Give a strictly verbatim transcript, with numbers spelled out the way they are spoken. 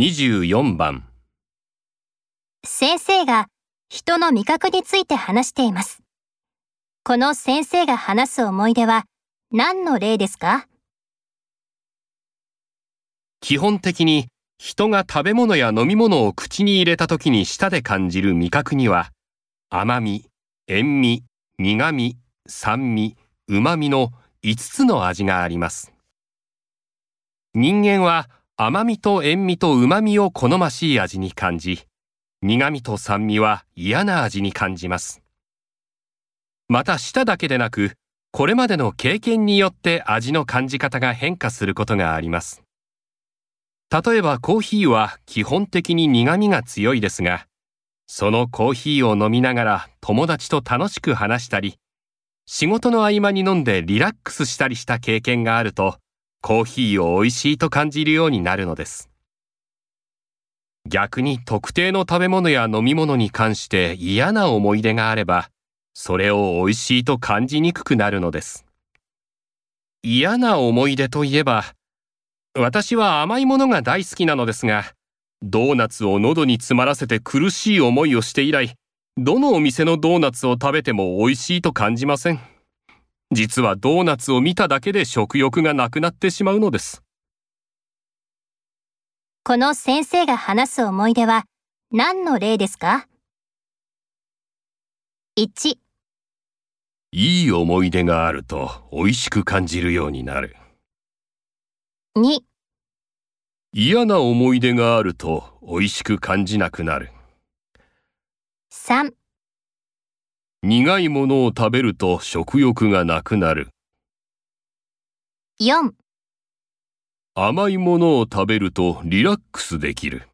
にじゅうよんばん。 先生が人の味覚について話しています。この先生が話す思い出は何の例ですか？ 基本的に人が食べ物や飲み物を口に入れた時に舌で感じる味覚には、甘み、塩味、苦味、酸味、旨味のいつつの味があります。人間は甘みと塩味と旨味を好ましい味に感じ、苦味と酸味は嫌な味に感じます。また舌だけでなく、これまでの経験によって味の感じ方が変化することがあります。例えばコーヒーは基本的に苦味が強いですが、そのコーヒーを飲みながら友達と楽しく話したり、仕事の合間に飲んでリラックスしたりした経験があると、コーヒーを美味しいと感じるようになるのです。逆に特定の食べ物や飲み物に関して嫌な思い出があれば、それを美味しいと感じにくくなるのです。嫌な思い出といえば、私は甘いものが大好きなのですが、ドーナツを喉に詰まらせて苦しい思いをして以来、どのお店のドーナツを食べても美味しいと感じません。実はドーナツを見ただけで食欲がなくなってしまうのです。 この先生が話す思い出は何の例ですか？いち、 いい思い出があると美味しく感じるようになる。 に、 嫌な思い出があると美味しく感じなくなる。 さん、 苦いものを食べると食欲がなくなる。 よん、 甘いものを食べるとリラックスできる。